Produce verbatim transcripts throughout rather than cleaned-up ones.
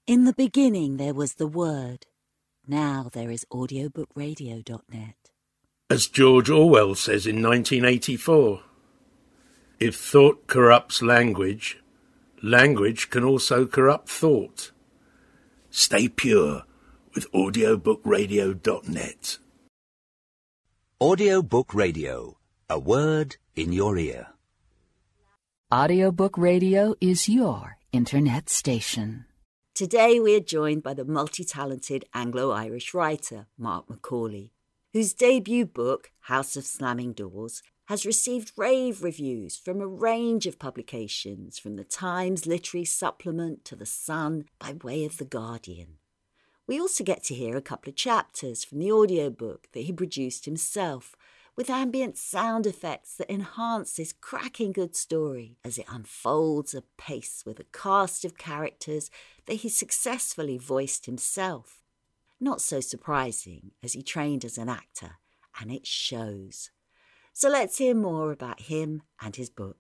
In the beginning there was the Word. Now there is audiobook radio dot net. As George Orwell says in nineteen eighty-four, if thought corrupts language, language can also corrupt thought. Stay pure with audiobook radio dot net. Audiobook Radio, a word in your ear. Audiobook Radio is your internet station. Today we are joined by the multi-talented Anglo-Irish writer Mark Macaulay, whose debut book, House of Slamming Doors, has received rave reviews from a range of publications, from the Times Literary Supplement to The Sun, by way of The Guardian. We also get to hear a couple of chapters from the audiobook that he produced himself, with ambient sound effects that enhance this cracking good story as it unfolds apace with a cast of characters that he successfully voiced himself. Not so surprising, as he trained as an actor, and it shows. So let's hear more about him and his book.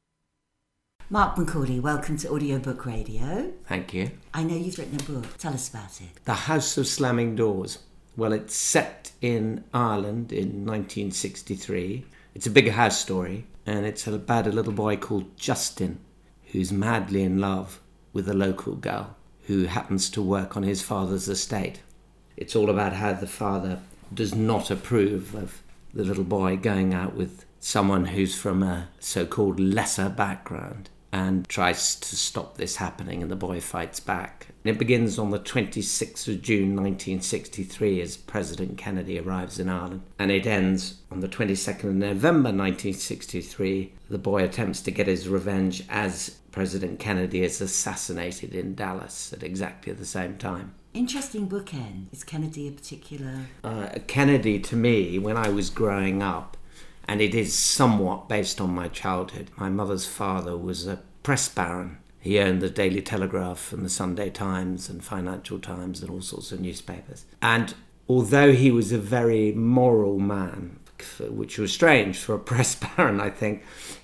Mark Macaulay, welcome to Audiobook Radio. Thank you. I know you've written a book. Tell us about it. The House of Slamming Doors. Well, it's set in Ireland in nineteen sixty-three. It's a big house story, and it's about a little boy called Justin, who's madly in love with a local girl who happens to work on his father's estate. It's all about how the father does not approve of the little boy going out with someone who's from a so-called lesser background, and tries to stop this happening, and the boy fights back. It begins on the twenty-sixth of June nineteen sixty-three as President Kennedy arrives in Ireland, and it ends on the twenty-second of November nineteen sixty-three. The boy attempts to get his revenge as President Kennedy is assassinated in Dallas at exactly the same time. Interesting bookend. Is Kennedy a particular... Uh, Kennedy, to me, when I was growing up, and it is somewhat based on my childhood, my mother's father was a press baron. He owned the Daily Telegraph and the Sunday Times and Financial Times and all sorts of newspapers. And although he was a very moral man, which was strange for a press baron, I think,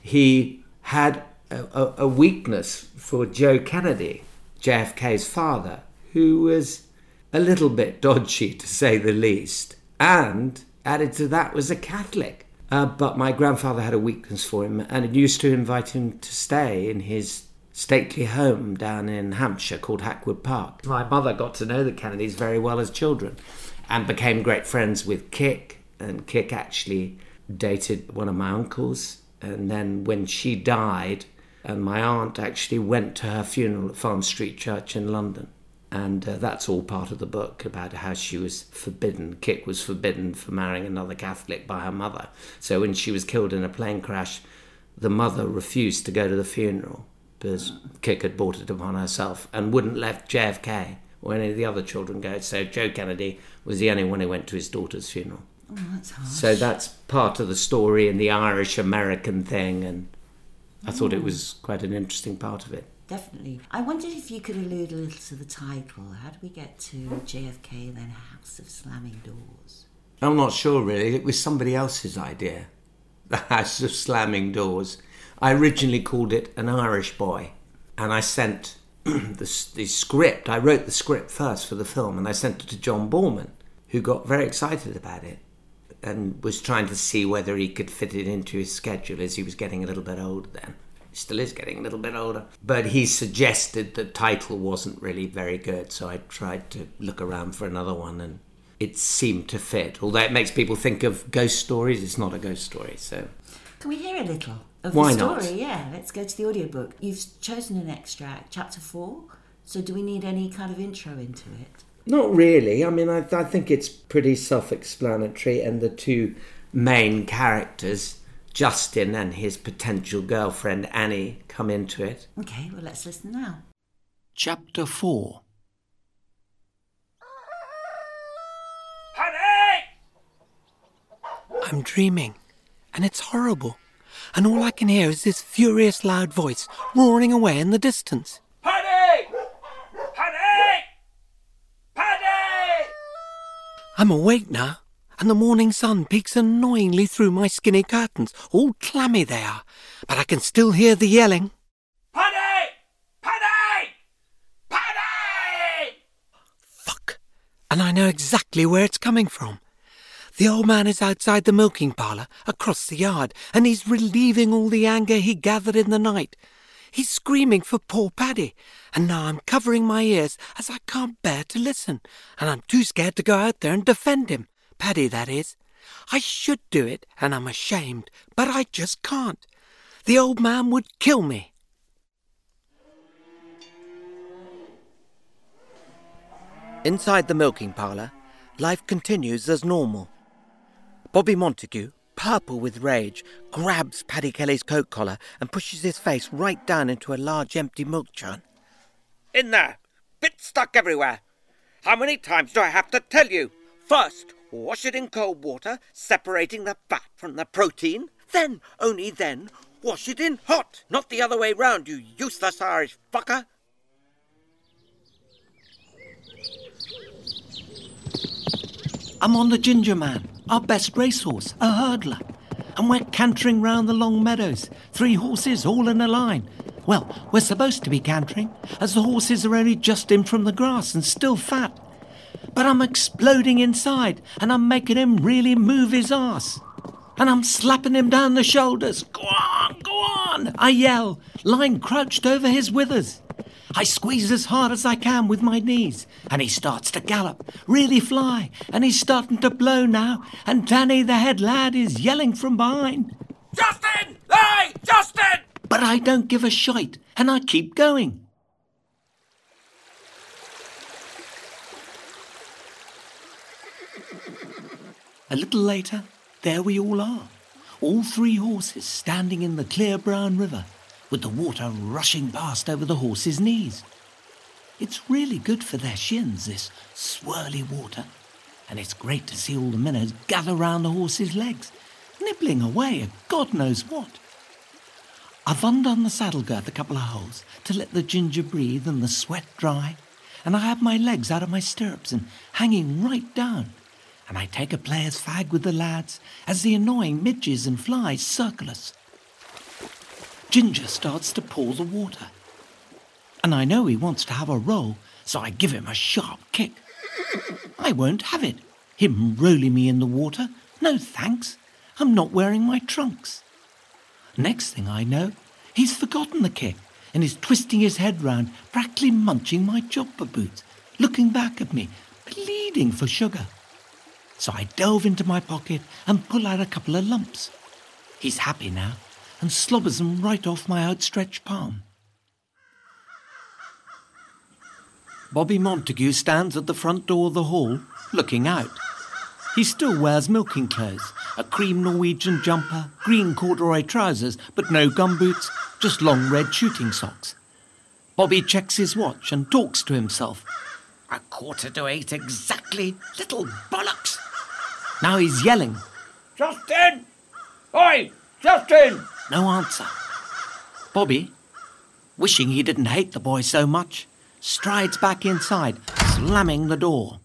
he had a, a, a weakness for Joe Kennedy, J F K's father, who was a little bit dodgy, to say the least, and added to that was a Catholic. Uh, but my grandfather had a weakness for him, and used to invite him to stay in his stately home down in Hampshire called Hackwood Park. My mother got to know the Kennedys very well as children and became great friends with Kik, and Kik actually dated one of my uncles. And then when she died, and my aunt actually went to her funeral at Farm Street Church in London. And uh, that's all part of the book, about how she was forbidden. Kik was forbidden for marrying another Catholic by her mother. So when she was killed in a plane crash, the mother refused to go to the funeral because Kik had brought it upon herself and wouldn't let J F K or any of the other children go. So Joe Kennedy was the only one who went to his daughter's funeral. Oh, that's harsh. So that's part of the story and the Irish-American thing, and I thought it was quite an interesting part of it. Definitely. I wondered if you could allude a little to the title. How do we get to J F K and then House of Slamming Doors? I'm not sure, really. It was somebody else's idea. The House of Slamming Doors. I originally called it An Irish Boy, and I sent the, the script. I wrote the script first for the film, and I sent it to John Borman, who got very excited about it and was trying to see whether he could fit it into his schedule, as he was getting a little bit older then. He still is getting a little bit older. But he suggested the title wasn't really very good, so I tried to look around for another one, and it seemed to fit. Although it makes people think of ghost stories, it's not a ghost story, so... Can we hear a little of Why the story? not? Yeah, let's go to the audiobook. You've chosen an extract, chapter four, so do we need any kind of intro into it? Not really. I mean, I, I think it's pretty self-explanatory, and the two main characters, Justin and his potential girlfriend Annie, come into it. Okay, well, let's listen now. Chapter four. Honey! I'm dreaming, and it's horrible. And all I can hear is this furious loud voice roaring away in the distance. Honey! Honey! Honey! I'm awake now, and the morning sun peeks annoyingly through my skinny curtains. All clammy they are, but I can still hear the yelling. Honey! Honey! Honey! and I know exactly where it's coming from. The old man is outside the milking parlour, across the yard, and he's relieving all the anger he gathered in the night. He's screaming for poor Paddy, and now I'm covering my ears as I can't bear to listen, and I'm too scared to go out there and defend him. Paddy, that is. I should do it, and I'm ashamed, but I just can't. The old man would kill me. Inside the milking parlour, life continues as normal. Bobby Montague, purple with rage, grabs Paddy Kelly's coat collar and pushes his face right down into a large empty milk churn. In there! Bits stuck everywhere! How many times do I have to tell you? First, wash it in cold water, separating the fat from the protein. Then, only then, wash it in hot. Not the other way round, you useless Irish fucker. I'm on the Ginger Man, our best racehorse, a hurdler. And we're cantering round the long meadows, three horses all in a line. Well, we're supposed to be cantering, as the horses are only just in from the grass and still fat. But I'm exploding inside, and I'm making him really move his arse. And I'm slapping him down the shoulders. Go on, go on, I yell, lying crouched over his withers. I squeeze as hard as I can with my knees, and he starts to gallop, really fly, and he's starting to blow now, and Danny the head lad is yelling from behind. Justin! Hey, Justin! But I don't give a shite, and I keep going. A little later, there we all are, all three horses standing in the clear brown river, with the water rushing past over the horses' knees. It's really good for their shins, this swirly water, and it's great to see all the minnows gather round the horses' legs, nibbling away at God knows what. I've undone the saddle girth a couple of holes to let the ginger breathe and the sweat dry, and I have my legs out of my stirrups and hanging right down, and I take a player's fag with the lads as the annoying midges and flies circle us. Ginger starts to pour the water, and I know he wants to have a roll, so I give him a sharp kick. I won't have it, him rolling me in the water. No thanks, I'm not wearing my trunks. Next thing I know, he's forgotten the kick and is twisting his head round, practically munching my jumper boots, looking back at me, pleading for sugar. So I delve into my pocket and pull out a couple of lumps. He's happy now, and slobbers them right off my outstretched palm. Bobby Montague stands at the front door of the hall, looking out. He still wears milking clothes, a cream Norwegian jumper, green corduroy trousers, but no gumboots, just long red shooting socks. Bobby checks his watch and talks to himself. A quarter to eight exactly, little bollocks. Now he's yelling. Justin! Oi, Justin! No answer. Bobby, wishing he didn't hate the boy so much, strides back inside, slamming the door.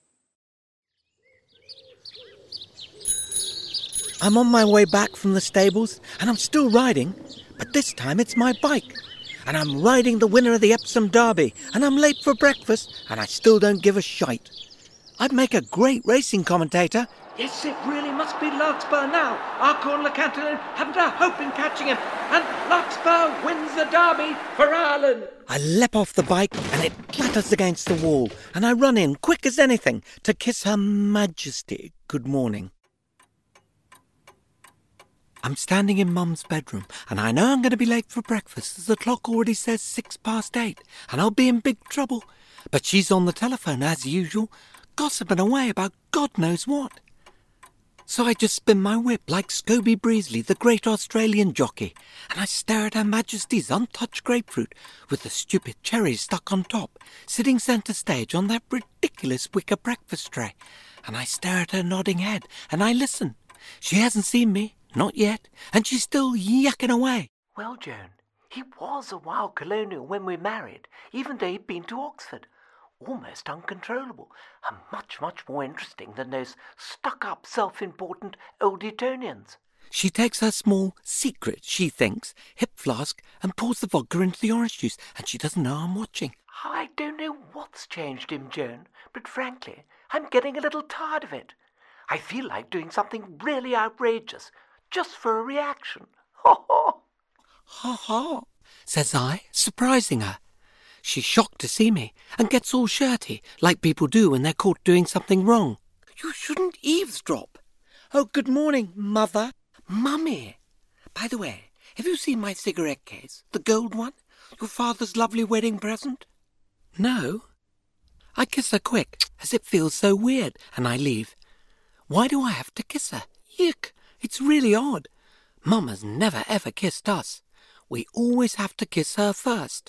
I'm on my way back from the stables, and I'm still riding, but this time it's my bike. And I'm riding the winner of the Epsom Derby, and I'm late for breakfast, and I still don't give a shite. I'd make a great racing commentator. Yes, it really must be Larkspur now. Arcorn LeCantelin haven't a hope in catching him, and Larkspur wins the Derby for Ireland. I leap off the bike, and it clatters against the wall, and I run in, quick as anything, to kiss Her Majesty good morning. I'm standing in Mum's bedroom, and I know I'm going to be late for breakfast, as the clock already says six past eight, and I'll be in big trouble. But she's on the telephone, as usual, gossiping away about God knows what. So I just spin my whip like Scobie Breesley, the great Australian jockey, and I stare at Her Majesty's untouched grapefruit with the stupid cherries stuck on top, sitting centre stage on that ridiculous wicker breakfast tray. And I stare at her nodding head, and I listen. She hasn't seen me, not yet, and she's still yakking away. Well, Joan, he was a wild colonial when we married, even though he'd been to Oxford. Almost uncontrollable, and much, much more interesting than those stuck-up, self-important old Etonians. She takes her small secret, she thinks, hip flask, and pours the vodka into the orange juice, and she doesn't know I'm watching. I don't know what's changed him, Joan, but frankly, I'm getting a little tired of it. I feel like doing something really outrageous, just for a reaction. Ha ha! Ha ha, says I, surprising her. She's shocked to see me and gets all shirty, like people do when they're caught doing something wrong. You shouldn't eavesdrop. Oh, good morning, Mother. Mummy. By the way, have you seen my cigarette case, the gold one? Your father's lovely wedding present? No. I kiss her quick, as it feels so weird, and I leave. Why do I have to kiss her? Yuck, it's really odd. Mum has never ever kissed us. We always have to kiss her first.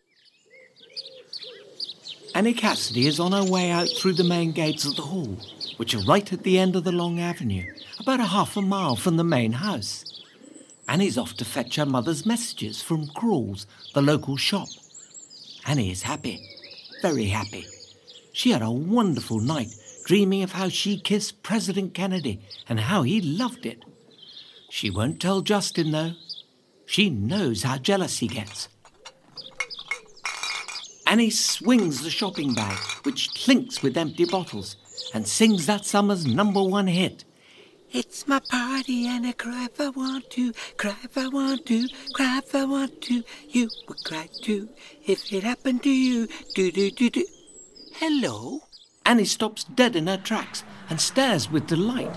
Annie Cassidy is on her way out through the main gates of the hall, which are right at the end of the long avenue, about a half a mile from the main house. Annie's off to fetch her mother's messages from Crawls, the local shop. Annie is happy, very happy. She had a wonderful night, dreaming of how she kissed President Kennedy and how he loved it. She won't tell Justin, though. She knows how jealous he gets. Annie swings the shopping bag, which clinks with empty bottles, and sings that summer's number one hit. It's my party and I cry if I want to, cry if I want to, cry if I want to. You would cry too if it happened to you. Do do do do. Hello? Annie stops dead in her tracks and stares with delight.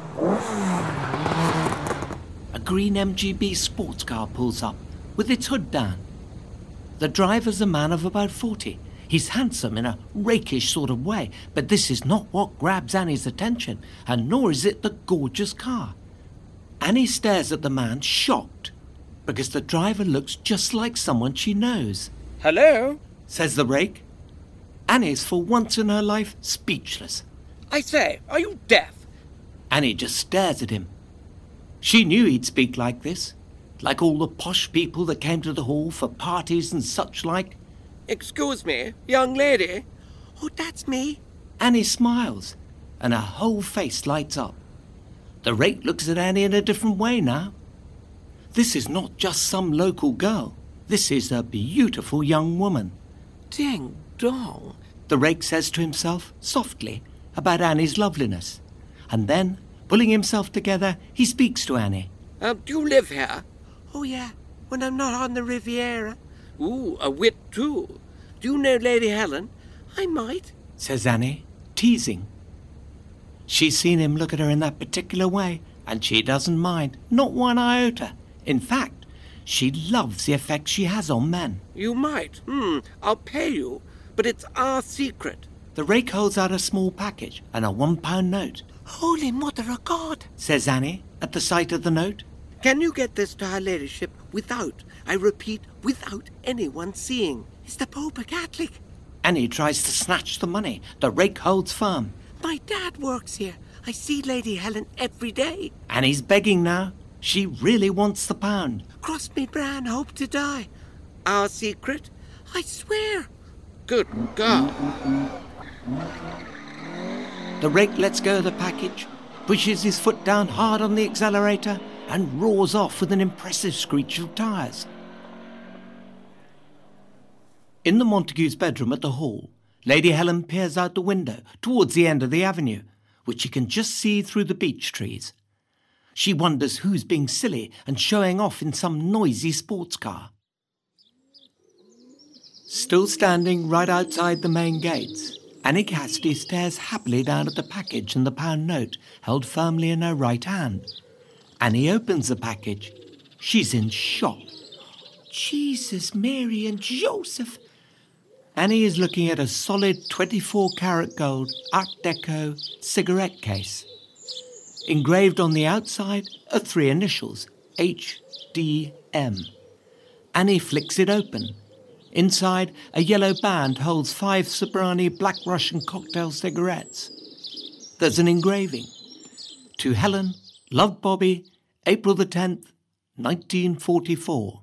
A green M G B sports car pulls up, with its hood down. The driver's a man of about forty. He's handsome in a rakish sort of way, but this is not what grabs Annie's attention, and nor is it the gorgeous car. Annie stares at the man, shocked, because the driver looks just like someone she knows. Hello? Says the rake. Annie's for once in her life speechless. I say, are you deaf? Annie just stares at him. She knew he'd speak like this, like all the posh people that came to the hall for parties and such like. Excuse me, young lady. Oh, that's me. Annie smiles, and her whole face lights up. The rake looks at Annie in a different way now. This is not just some local girl. This is a beautiful young woman. Ding dong, the rake says to himself, softly, about Annie's loveliness. And then, pulling himself together, he speaks to Annie. Uh, do you live here? Oh, yeah, when I'm not on the Riviera. Ooh, a wit, too. Do you know Lady Helen? I might, says Annie, teasing. She's seen him look at her in that particular way, and she doesn't mind, not one iota. In fact, she loves the effect she has on men. You might. Hmm, I'll pay you, but it's our secret. The rake holds out a small package and a one-pound note. Holy Mother of God, says Annie, at the sight of the note. Can you get this to her ladyship without, I repeat, without anyone seeing? Is the Pope a Catholic? Annie tries to snatch the money. The rake holds firm. My dad works here. I see Lady Helen every day. Annie's begging now. She really wants the pound. Cross me, Bran, hope to die. Our secret? I swear. Good God. The rake lets go of the package, pushes his foot down hard on the accelerator, and roars off with an impressive screech of tyres. In the Montagues' bedroom at the hall, Lady Helen peers out the window towards the end of the avenue, which she can just see through the beech trees. She wonders who's being silly and showing off in some noisy sports car. Still standing right outside the main gates, Annie Cassidy stares happily down at the package and the pound note held firmly in her right hand. Annie opens the package. She's in shock. Jesus, Mary and Joseph. Annie is looking at a solid twenty-four karat gold Art Deco cigarette case. Engraved on the outside are three initials, H D M. Annie flicks it open. Inside, a yellow band holds five Sobrani Black Russian cocktail cigarettes. There's an engraving. To Helen, love Bobby, April the tenth, nineteen forty-four.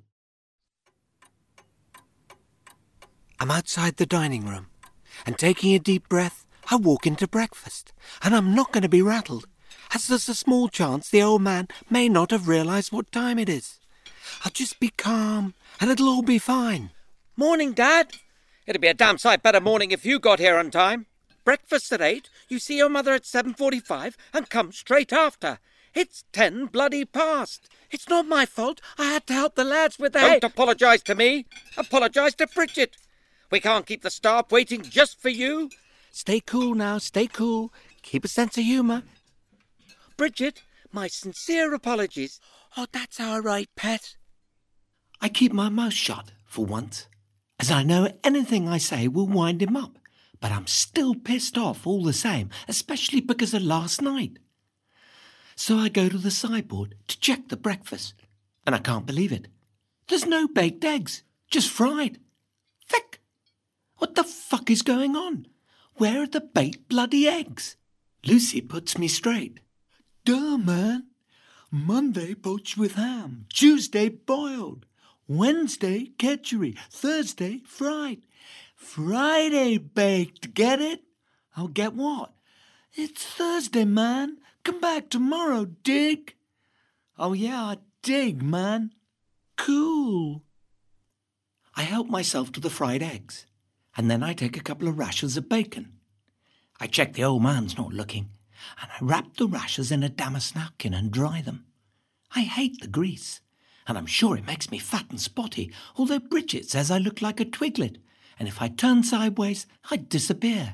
I'm outside the dining room, and taking a deep breath, I walk into breakfast, and I'm not going to be rattled, as there's a small chance the old man may not have realised what time it is. I'll just be calm, and it'll all be fine. Morning, Dad. It'd be a damn sight better morning if you got here on time. Breakfast at eight, you see your mother at seven forty-five and come straight after. It's ten bloody past. It's not my fault. I had to help the lads with the hay. Don't apologise to me. Apologise to Bridget. We can't keep the staff waiting just for you. Stay cool now, stay cool. Keep a sense of humour. Bridget, my sincere apologies. Oh, that's all right, pet. I keep my mouth shut, for once, as I know anything I say will wind him up. But I'm still pissed off all the same, especially because of last night. So I go to the sideboard to check the breakfast, and I can't believe it. There's no baked eggs, just fried. Feck! What the fuck is going on? Where are the baked bloody eggs? Lucy puts me straight. Duh, man. Monday poached with ham, Tuesday boiled, Wednesday ketchery, Thursday fried, Friday baked, get it? I'll get what? It's Thursday, man. Come back tomorrow, dig? Oh, yeah, I dig, man. Cool. I help myself to the fried eggs, and then I take a couple of rashers of bacon. I check the old man's not looking, and I wrap the rashers in a damask napkin and dry them. I hate the grease, and I'm sure it makes me fat and spotty, although Bridget says I look like a twiglet, and if I turn sideways, I'd disappear.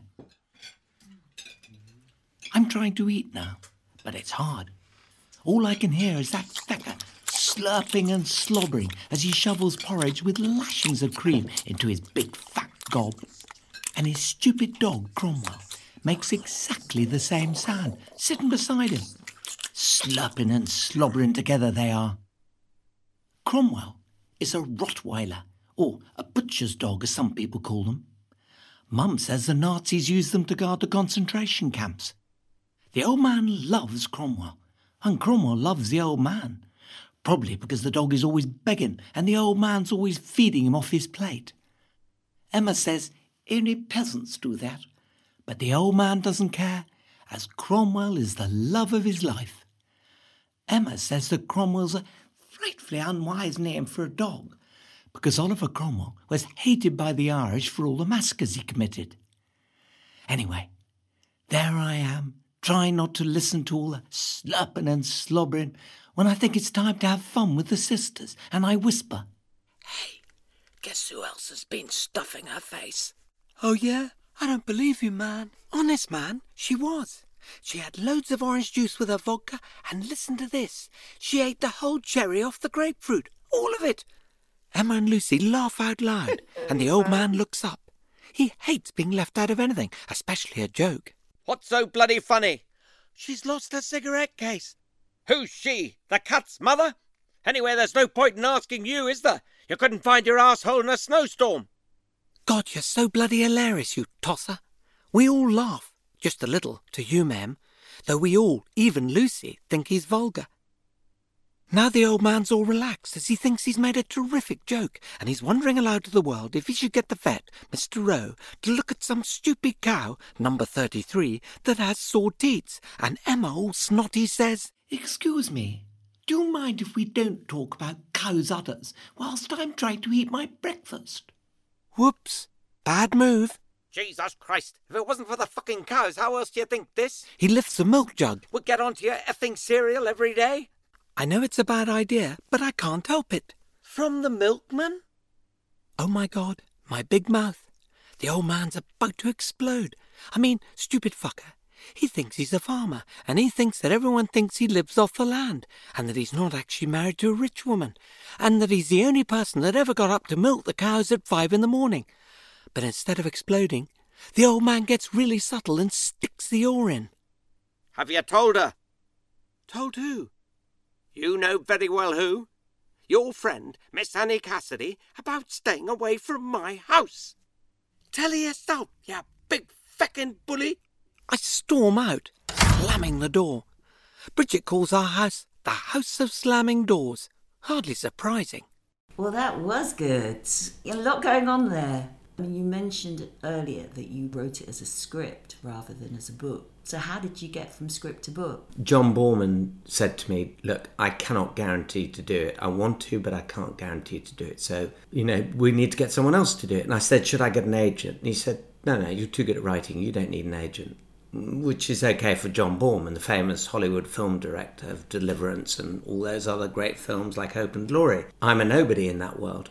I'm trying to eat now, but it's hard. All I can hear is that fecker slurping and slobbering as he shovels porridge with lashings of cream into his big fat gob. And his stupid dog, Cromwell, makes exactly the same sound, sitting beside him. Slurping and slobbering together they are. Cromwell is a Rottweiler, or a butcher's dog, as some people call them. Mum says the Nazis used them to guard the concentration camps. The old man loves Cromwell, and Cromwell loves the old man, probably because the dog is always begging and the old man's always feeding him off his plate. Emma says only peasants do that, but the old man doesn't care, as Cromwell is the love of his life. Emma says that Cromwell's a frightfully unwise name for a dog, because Oliver Cromwell was hated by the Irish for all the massacres he committed. Anyway, there I am, trying not to listen to all the slurping and slobbering when I think it's time to have fun with the sisters, and I whisper, Hey, guess who else has been stuffing her face? Oh, yeah? I don't believe you, man. Honest, man, she was. She had loads of orange juice with her vodka, and listen to this. She ate the whole cherry off the grapefruit, all of it. Emma and Lucy laugh out loud, and the old man looks up. He hates being left out of anything, especially a joke. What's so bloody funny? She's lost her cigarette case. Who's she? The cat's mother? Anyway, there's no point in asking you, is there? You couldn't find your asshole in a snowstorm. God, you're so bloody hilarious, you tosser. We all laugh, just a little, to you, ma'am, though we all, even Lucy, think he's vulgar. Now the old man's all relaxed as he thinks he's made a terrific joke, and he's wondering aloud to the world if he should get the vet, Mister Rowe, to look at some stupid cow, number thirty-three, that has sore teats, and Emma all snotty says, Excuse me, do you mind if we don't talk about cow's udders whilst I'm trying to eat my breakfast? Whoops, bad move. Jesus Christ, if it wasn't for the fucking cows, how else do you think this He lifts a milk jug. would get onto your effing cereal every day? I know it's a bad idea, but I can't help it. From the milkman? Oh, my God, my big mouth. The old man's about to explode. I mean, stupid fucker. He thinks he's a farmer, and he thinks that everyone thinks he lives off the land, and that he's not actually married to a rich woman, and that he's the only person that ever got up to milk the cows at five in the morning. But instead of exploding, the old man gets really subtle and sticks the oar in. Have you told her? Told who? You know very well who. Your friend, Miss Annie Cassidy, about staying away from my house. Tell her yourself, you big feckin' bully. I storm out, slamming the door. Bridget calls our house the House of Slamming Doors. Hardly surprising. Well, that was good. A lot going on there. You mentioned earlier that you wrote it as a script rather than as a book. So how did you get from script to book? John Borman said to me, look, I cannot guarantee to do it. I want to, but I can't guarantee to do it. So, you know, we need to get someone else to do it. And I said, should I get an agent? And he said, no, no, you're too good at writing. You don't need an agent. Which is okay for John Borman, the famous Hollywood film director of Deliverance and all those other great films like Hope and Glory. I'm a nobody in that world.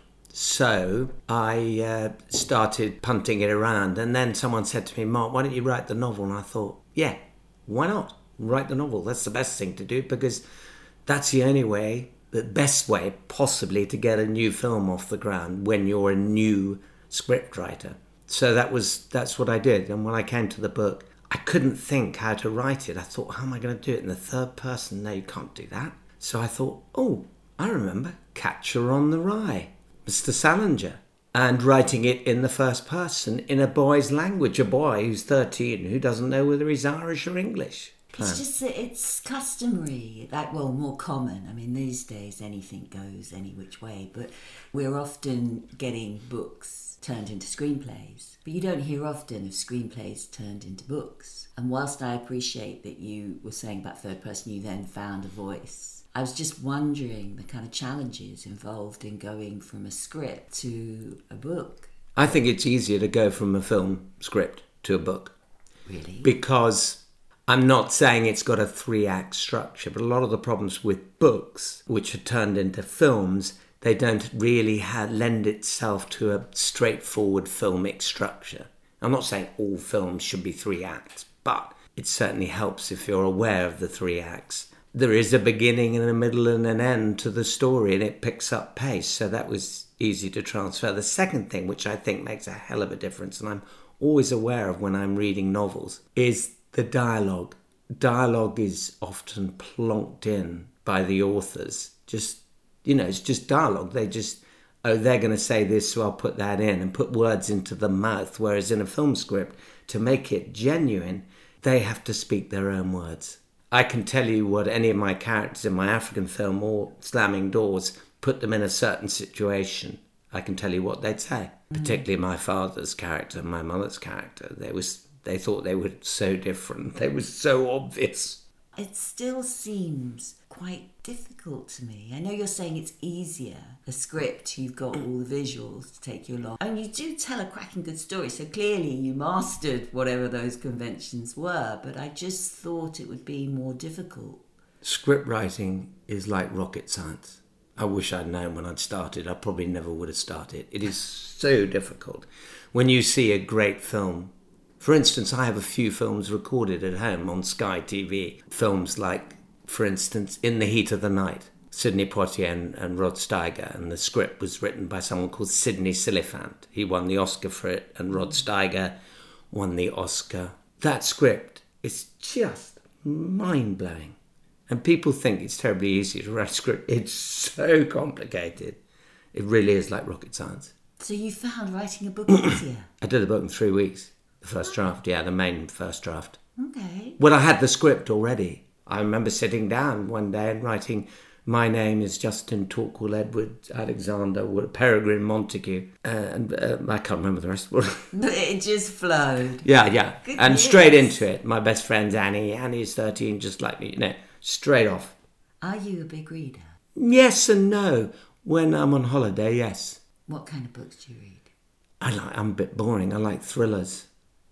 So I uh, started punting it around, and then someone said to me, Mark, why don't you write the novel? And I thought, yeah, why not? Write the novel. That's the best thing to do, because that's the only way, the best way possibly to get a new film off the ground when you're a new scriptwriter. So that was that's what I did. And when I came to the book, I couldn't think how to write it. I thought, how am I going to do it in the third person? No, you can't do that. So I thought, oh, I remember Catcher on the Rye, Mister Salinger, and writing it in the first person in a boy's language, a boy who's thirteen who doesn't know whether he's Irish or English. It's just that it's customary, like, well, more common. I mean, these days anything goes any which way, but we're often getting books turned into screenplays. But you don't hear often of screenplays turned into books. And whilst I appreciate that you were saying about third person, you then found a voice, I was just wondering the kind of challenges involved in going from a script to a book. I think it's easier to go from a film script to a book. Really? Because I'm not saying it's got a three-act structure, but a lot of the problems with books, which are turned into films, they don't really have, lend itself to a straightforward filmic structure. I'm not saying all films should be three acts, but it certainly helps if you're aware of the three acts. There is a beginning and a middle and an end to the story, and it picks up pace, so that was easy to transfer. The second thing, which I think makes a hell of a difference, and I'm always aware of when I'm reading novels, is the dialogue. Dialogue is often plonked in by the authors. Just, you know, it's just dialogue. They just, oh, they're going to say this, so I'll put that in, and put words into the mouth. Whereas in a film script, to make it genuine, they have to speak their own words. I can tell you what any of my characters in my African film or Slamming Doors, put them in a certain situation, I can tell you what they'd say. Mm. Particularly my father's character and my mother's character. They was they thought they were so different. They were so obvious. It still seems quite difficult to me. I know you're saying it's easier. A script, you've got all the visuals to take you along. And you do tell a cracking good story, so clearly you mastered whatever those conventions were, but I just thought it would be more difficult. Script writing is like rocket science. I wish I'd known when I'd started. I probably never would have started. It is so difficult. When you see a great film, for instance, I have a few films recorded at home on Sky T V. Films like, for instance, In the Heat of the Night, Sidney Poitier and, and Rod Steiger, and the script was written by someone called Sidney Siliphant. He won the Oscar for it, and Rod Steiger won the Oscar. That script is just mind-blowing. And people think it's terribly easy to write a script. It's so complicated. It really is like rocket science. So you found writing a book easier? I did the book in three weeks. The first draft, yeah, the main first draft. Okay. Well, I had the script already. I remember sitting down one day and writing, my name is Justin Torquil Edward Alexander Peregrine Montague. Uh, and uh, I can't remember the rest of it. It just flowed. Yeah, yeah. Good and news. Straight into it. My best friend's Annie. Annie's thirteen, just like me. You know, straight off. Are you a big reader? Yes and no. When I'm on holiday, yes. What kind of books do you read? I like. I'm a bit boring. I like thrillers.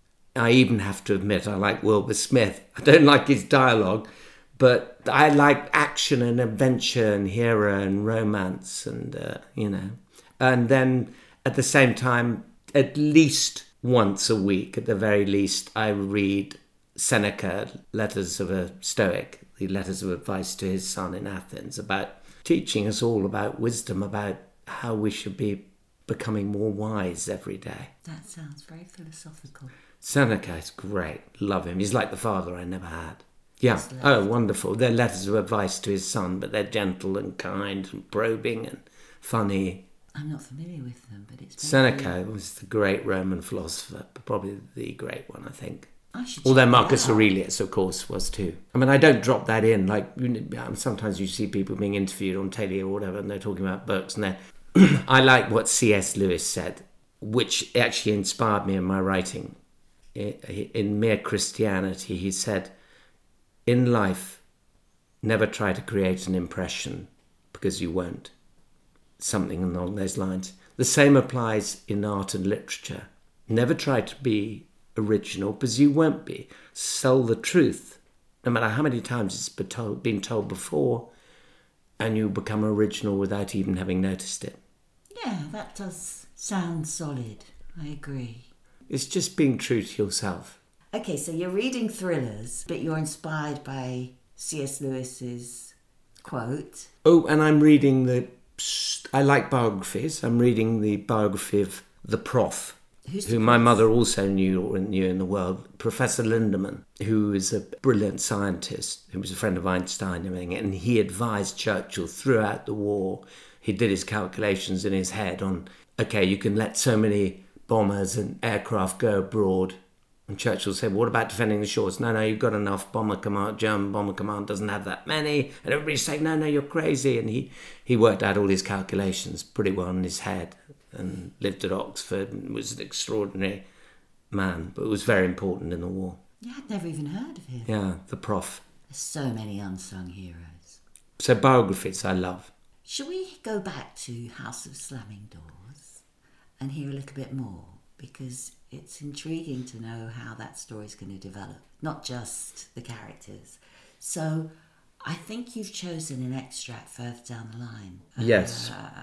I even have to admit I like Wilbur Smith. I don't like his dialogue, but I like action and adventure and hero and romance and, uh, you know. And then at the same time, at least once a week, at the very least, I read Seneca, Letters of a Stoic, the letters of advice to his son in Athens, about teaching us all about wisdom, about how we should be becoming more wise every day. That sounds very philosophical. Seneca is great. Love him. He's like the father I never had. Yeah. Oh, wonderful. They're letters of advice to his son, but they're gentle and kind and probing and funny. I'm not familiar with them, but it's... Seneca was the great Roman philosopher, probably the great one, I think. I should Although check Marcus that out. Aurelius, of course, was too. I mean, I don't drop that in. Like, you know, sometimes you see people being interviewed on telly or whatever, and they're talking about books, and they're... I like what C S Lewis said. which actually inspired me in my writing. In Mere Christianity, he said, in life, never try to create an impression, because you won't. Something along those lines. The same applies in art and literature. Never try to be original, because you won't be. Sell the truth, no matter how many times it's been told, been told before, and you become original without even having noticed it. Yeah, that does sound solid. I agree. It's just being true to yourself. Okay, so you're reading thrillers, but you're inspired by C S Lewis's quote. Oh, and I'm reading the... I like biographies. I'm reading the biography of the Prof, Who's who the my prof? mother also knew or knew in the world, Professor Lindemann, who is a brilliant scientist, who was a friend of Einstein and everything, and he advised Churchill throughout the war. He did his calculations in his head on, okay, you can let so many bombers and aircraft go abroad. And Churchill said, what about defending the shores? No, no, you've got enough. Bomber command, German bomber command doesn't have that many. And everybody's saying, no, no, you're crazy. And he, he worked out all his calculations pretty well in his head and lived at Oxford and was an extraordinary man, but was very important in the war. Yeah, I'd never even heard of him. Yeah, the Prof. There's so many unsung heroes. So biographies I love. Shall we go back to House of Slamming Doors and hear a little bit more? Because it's intriguing to know how that story's going to develop, not just the characters. So I think you've chosen an extract further down the line. Yes. Uh,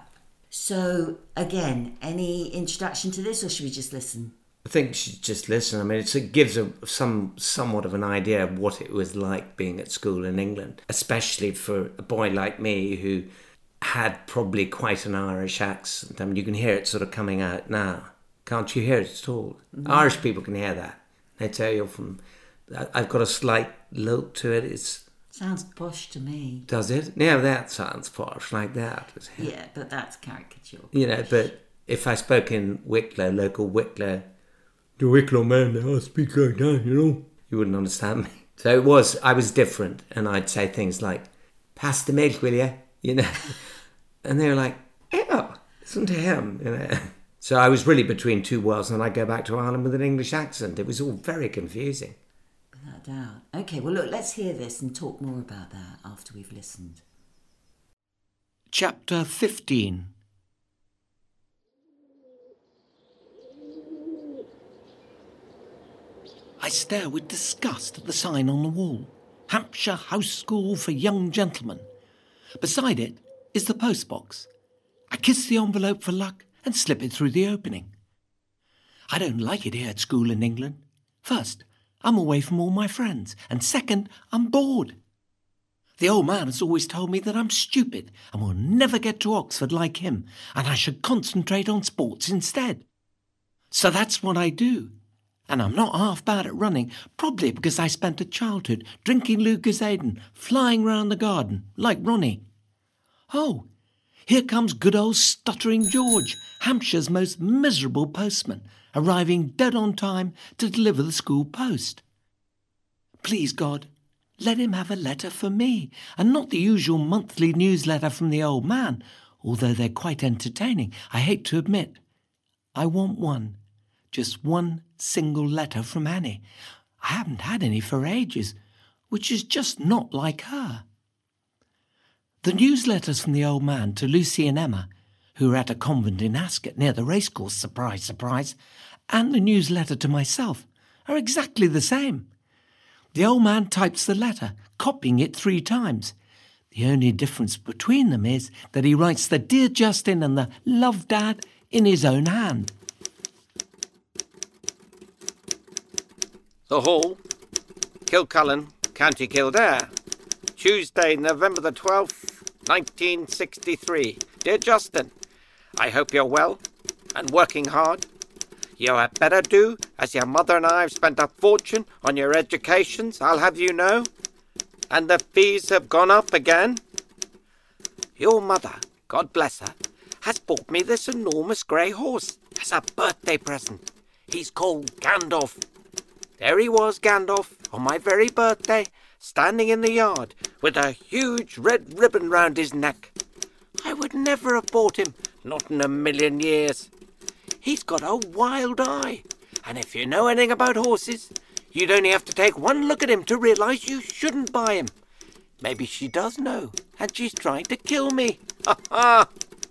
so again, any introduction to this, or should we just listen? I think you should just listen. I mean, it's, it gives a, some somewhat of an idea of what it was like being at school in England, especially for a boy like me who had probably quite an Irish accent. I mean, you can hear it sort of coming out now. Can't you hear it at all? Mm-hmm. Irish people can hear that. They tell you from... I've got a slight lilt to it. It's sounds posh to me. Does it? Yeah, that sounds posh, like that. Yeah, yeah but that's caricature. You know, but if I spoke in Wicklow, local Wicklow, the Wicklow man, I speak like that, you know, you wouldn't understand me. So it was, I was different, and I'd say things like, pass the milk, will you? You know? And they were like, oh, listen to him, you know. So I was really between two worlds, and I'd go back to Ireland with an English accent. It was all very confusing. Without doubt. Okay, well, look, let's hear this and talk more about that after we've listened. Chapter fifteen. I stare with disgust at the sign on the wall. Hampshire House School for Young Gentlemen. Beside it is the postbox. I kiss the envelope for luck and slip it through the opening. I don't like it here at school in England. First, I'm away from all my friends, and second, I'm bored. The old man has always told me that I'm stupid and will never get to Oxford like him, and I should concentrate on sports instead. So that's what I do. And I'm not half bad at running, probably because I spent a childhood drinking Lucozade, flying round the garden, like Ronnie. Oh, here comes good old stuttering George, Hampshire's most miserable postman, arriving dead on time to deliver the school post. Please, God, let him have a letter for me, and not the usual monthly newsletter from the old man, although they're quite entertaining, I hate to admit. I want one, just one single letter from Annie. I haven't had any for ages, which is just not like her. The newsletters from the old man to Lucy and Emma, who are at a convent in Ascot near the racecourse, surprise, surprise, and the newsletter to myself are exactly the same. The old man types the letter, copying it three times. The only difference between them is that he writes the Dear Justin and the Love Dad in his own hand. The Hall, Kilcullen, County Kildare, Tuesday, November the twelfth, nineteen sixty-three. Dear Justin, I hope you're well and working hard. You had better do, as your mother and I have spent a fortune on your educations, I'll have you know, and the fees have gone up again. Your mother, God bless her, has bought me this enormous grey horse as a birthday present. He's called Gandalf. There he was, Gandalf, on my very birthday, standing in the yard with a huge red ribbon round his neck. I would never have bought him, not in a million years. He's got a wild eye. And if you know anything about horses, you'd only have to take one look at him to realise you shouldn't buy him. Maybe she does know, and she's trying to kill me. Ha ha!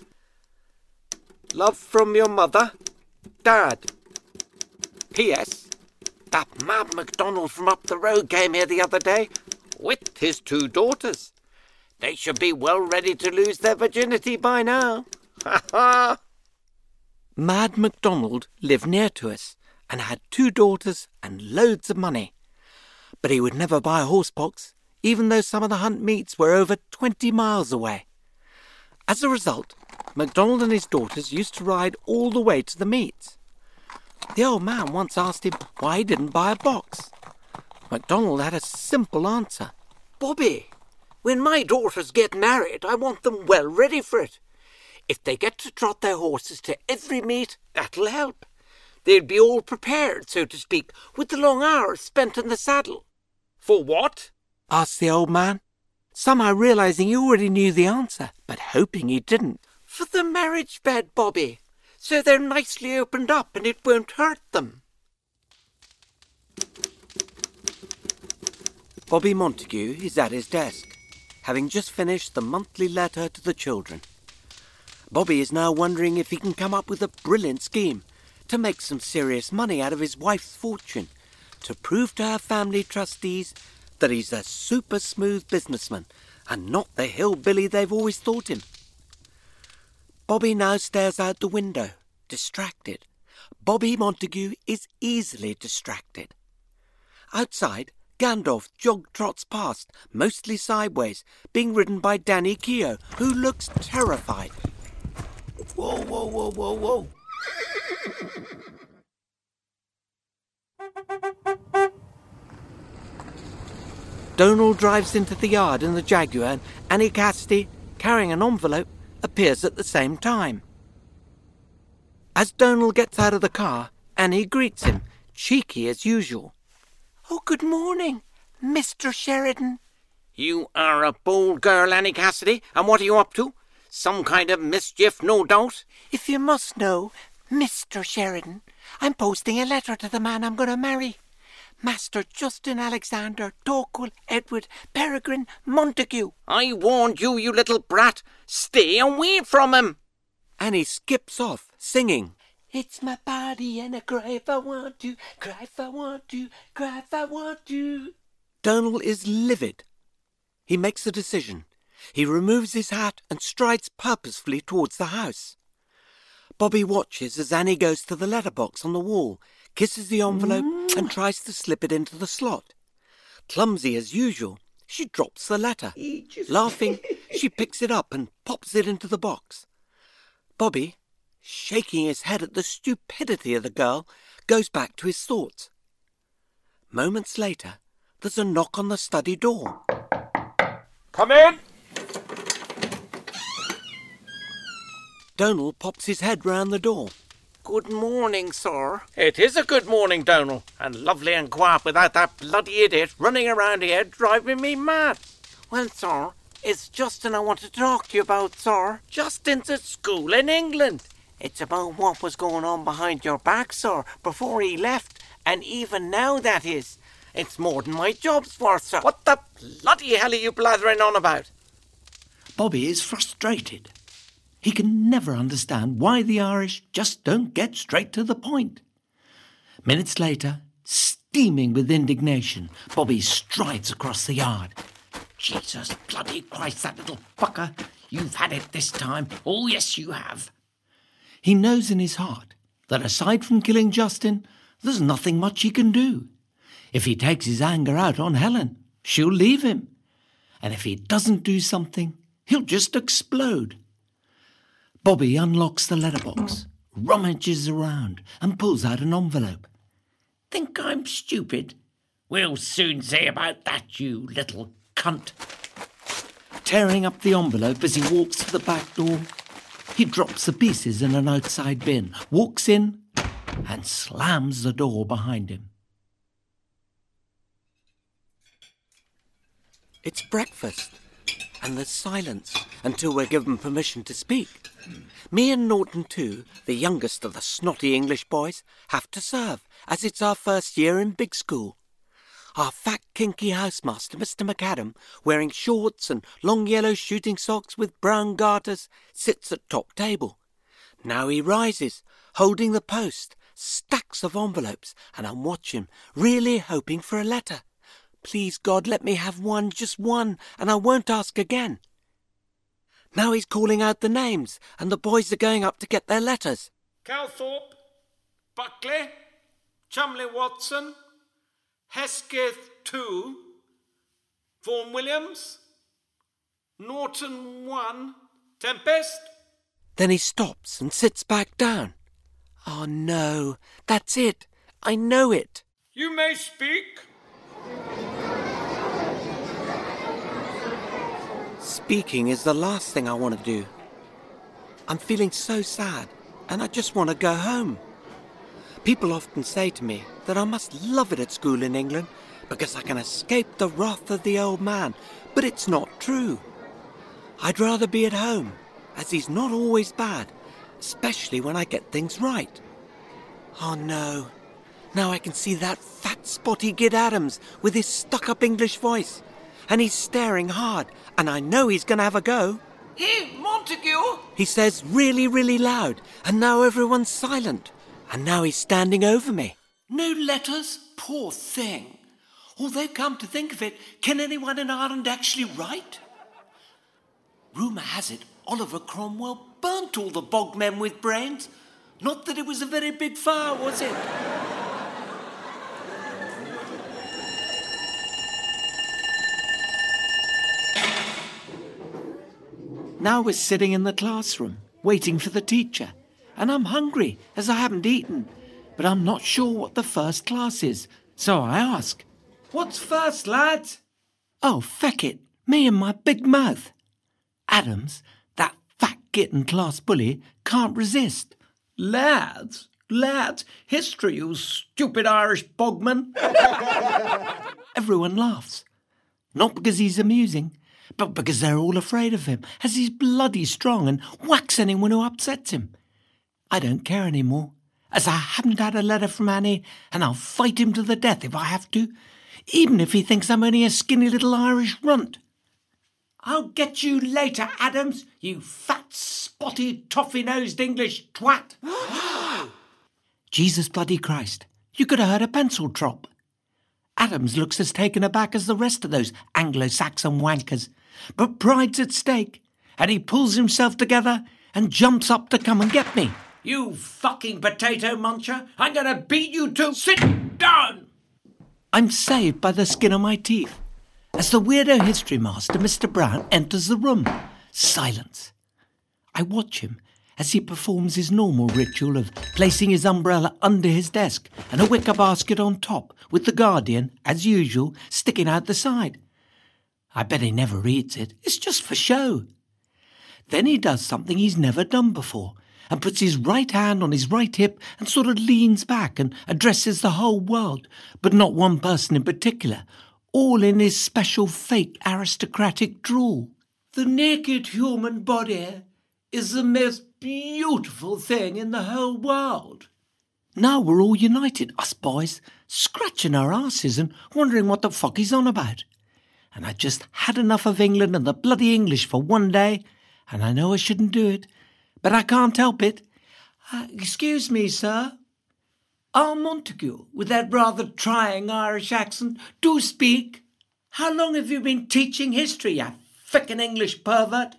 Love from your mother, Dad. P S. That Mad MacDonald from up the road came here the other day with his two daughters. They should be well ready to lose their virginity by now. Ha ha! Mad MacDonald lived near to us and had two daughters and loads of money. But he would never buy a horse box, even though some of the hunt meets were over twenty miles away. As a result, MacDonald and his daughters used to ride all the way to the meets. The old man once asked him why he didn't buy a box. MacDonald had a simple answer. Bobby, when my daughters get married, I want them well ready for it. If they get to trot their horses to every meet, that'll help. They'll be all prepared, so to speak, with the long hours spent in the saddle. For what? Asked the old man, somehow realising he already knew the answer, but hoping he didn't. For the marriage bed, Bobby, so they're nicely opened up and it won't hurt them. Bobby Montague is at his desk, having just finished the monthly letter to the children. Bobby is now wondering if he can come up with a brilliant scheme to make some serious money out of his wife's fortune, to prove to her family trustees that he's a super smooth businessman and not the hillbilly they've always thought him. Bobby now stares out the window, distracted. Bobby Montague is easily distracted. Outside, Gandalf jog-trots past, mostly sideways, being ridden by Danny Keogh, who looks terrified. Whoa, whoa, whoa, whoa, whoa. Donald drives into the yard in the Jaguar and Annie Cassidy, carrying an envelope, appears at the same time. As Donald gets out of the car, Annie greets him, cheeky as usual. Oh, good morning, Mister Sheridan. You are a bold girl, Annie Cassidy, and what are you up to? Some kind of mischief, no doubt? If you must know, Mister Sheridan, I'm posting a letter to the man I'm going to marry. Master Justin Alexander Torquil Edward Peregrine Montague. I warned you, you little brat. Stay away from him. Annie skips off, singing. It's my body and I cry if I want to, cry if I want to, cry if I want to. Donald is livid. He makes a decision. He removes his hat and strides purposefully towards the house. Bobby watches as Annie goes to the letterbox on the wall, kisses the envelope mm. and tries to slip it into the slot. Clumsy as usual, she drops the letter. Laughing, she picks it up and pops it into the box. Bobby, shaking his head at the stupidity of the girl, goes back to his thoughts. Moments later, there's a knock on the study door. Come in! Donald pops his head round the door. Good morning, sir. It is a good morning, Donald, and lovely and quiet without that bloody idiot running around here driving me mad. Well, sir, it's Justin I want to talk to you about, sir. Justin's at school in England. It's about what was going on behind your back, sir, before he left, and even now, that is. It's more than my job's worth, sir. What the bloody hell are you blathering on about? Bobby is frustrated. He can never understand why the Irish just don't get straight to the point. Minutes later, steaming with indignation, Bobby strides across the yard. Jesus bloody Christ, that little fucker. You've had it this time. Oh, yes, you have. He knows in his heart that aside from killing Justin, there's nothing much he can do. If he takes his anger out on Helen, she'll leave him. And if he doesn't do something, he'll just explode. Bobby unlocks the letterbox, rummages around and pulls out an envelope. Think I'm stupid? We'll soon see about that, you little cunt. Tearing up the envelope as he walks to the back door, he drops the pieces in an outside bin, walks in and slams the door behind him. It's breakfast, and there's silence until we're given permission to speak. Me and Norton too, the youngest of the snotty English boys, have to serve, as it's our first year in big school. Our fat, kinky housemaster, Mister McAdam, wearing shorts and long yellow shooting socks with brown garters, sits at top table. Now he rises, holding the post, stacks of envelopes, and I'm watching, really hoping for a letter. Please, God, let me have one, just one, and I won't ask again. Now he's calling out the names, and the boys are going up to get their letters. Calthorpe, Buckley, Chumley Watson, Hesketh two, Vaughan Williams, Norton one, Tempest. Then he stops and sits back down. Oh no, that's it. I know it. You may speak. Speaking is the last thing I want to do. I'm feeling so sad, and I just want to go home. People often say to me that I must love it at school in England because I can escape the wrath of the old man, but it's not true. I'd rather be at home, as he's not always bad, especially when I get things right. Oh no, now I can see that fat spotty Gid Adams with his stuck-up English voice, and he's staring hard, and I know he's going to have a go. Hey, Montague! He says really, really loud, and now everyone's silent. And now he's standing over me. No letters? Poor thing. Although, come to think of it, can anyone in Ireland actually write? Rumour has it Oliver Cromwell burnt all the bogmen with brains. Not that it was a very big fire, was it? Now we're sitting in the classroom, waiting for the teacher. And I'm hungry, as I haven't eaten. But I'm not sure what the first class is, so I ask. What's first, lads? Oh, feck it, me and my big mouth. Adams, that fat git and class bully, can't resist. Lads? Lads? History, you stupid Irish bogman. Everyone laughs. Not because he's amusing, but because they're all afraid of him, as he's bloody strong and whacks anyone who upsets him. I don't care anymore, as I haven't had a letter from Annie, and I'll fight him to the death if I have to, even if he thinks I'm only a skinny little Irish runt. I'll get you later, Adams, you fat, spotty, toffee-nosed English twat. Jesus bloody Christ, you could have heard a pencil drop. Adams looks as taken aback as the rest of those Anglo-Saxon wankers, but pride's at stake, and he pulls himself together and jumps up to come and get me. You fucking potato muncher! I'm going to beat you to... Sit down! I'm saved by the skin of my teeth as the weirdo history master, Mister Brown, enters the room. Silence. I watch him as he performs his normal ritual of placing his umbrella under his desk and a wicker basket on top, with the Guardian, as usual, sticking out the side. I bet he never reads it. It's just for show. Then he does something he's never done before, and puts his right hand on his right hip and sort of leans back and addresses the whole world, but not one person in particular, all in his special fake aristocratic drawl. The naked human body is the most beautiful thing in the whole world. Now we're all united, us boys, scratching our asses and wondering what the fuck he's on about. And I just had enough of England and the bloody English for one day, and I know I shouldn't do it, but I can't help it. Uh, excuse me, sir. Our Montague, with that rather trying Irish accent, do speak. How long have you been teaching history, you frickin' English pervert?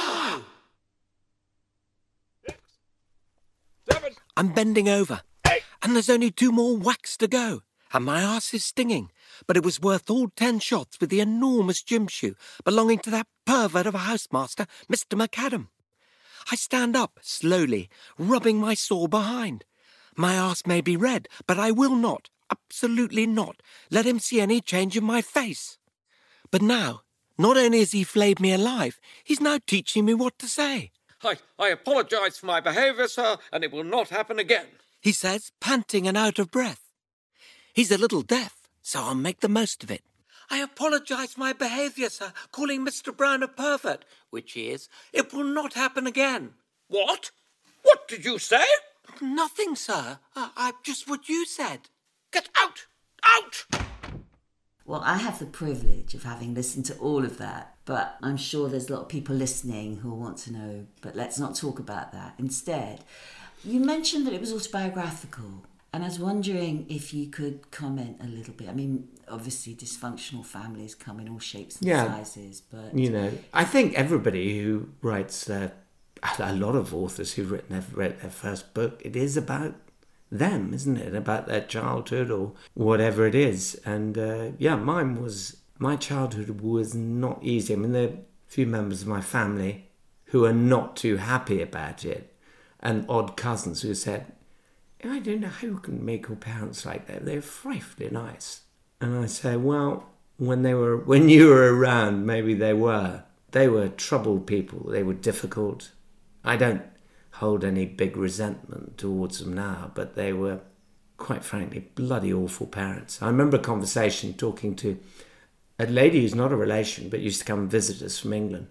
I'm bending over, and there's only two more whacks to go, and my arse is stinging, but it was worth all ten shots with the enormous gym shoe belonging to that pervert of a housemaster, Mister McAdam. I stand up, slowly, rubbing my sore behind. My arse may be red, but I will not, absolutely not, let him see any change in my face. But now, not only has he flayed me alive, he's now teaching me what to say. I, I apologise for my behaviour, sir, and it will not happen again, he says, panting and out of breath. He's a little deaf, so I'll make the most of it. I apologise for my behaviour, sir, calling Mister Brown a pervert, which he is. It will not happen again. What? What did you say? Nothing, sir. I, I just what you said. Get out! Out! Well, I have the privilege of having listened to all of that, but I'm sure there's a lot of people listening who want to know, but let's not talk about that. Instead, you mentioned that it was autobiographical, and I was wondering if you could comment a little bit. I mean, obviously dysfunctional families come in all shapes and Yeah. sizes, but... You know, I think everybody who writes their... A lot of authors who've written have read their first book, it is about them, isn't it? About their childhood or whatever it is. And uh, yeah, mine was... My childhood was not easy. I mean, there are a few members of my family who are not too happy about it, and odd cousins who said, I don't know how you can make your parents like that. They're frightfully nice. And I say, well, when they were, when you were around, maybe they were. They were troubled people. They were difficult. I don't hold any big resentment towards them now, but they were, quite frankly, bloody awful parents. I remember a conversation talking to a lady who's not a relation, but used to come and visit us from England.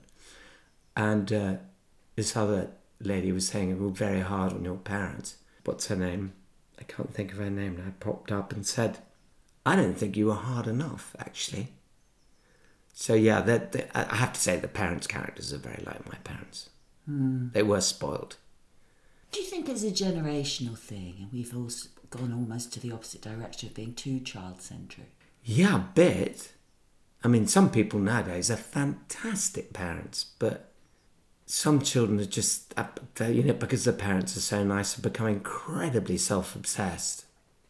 And uh, this other lady was saying, we're very hard on your parents. What's her name? I can't think of her name now. I popped up and said, I don't think you were hard enough, actually. So yeah, that, that I have to say the parents' characters are very like my parents. Hmm. They were spoiled. Do you think it's a generational thing, and we've all gone almost to the opposite direction of being too child-centric? Yeah, a bit. I mean, some people nowadays are fantastic parents, but some children are just, you know, because the parents are so nice, have become incredibly self-obsessed,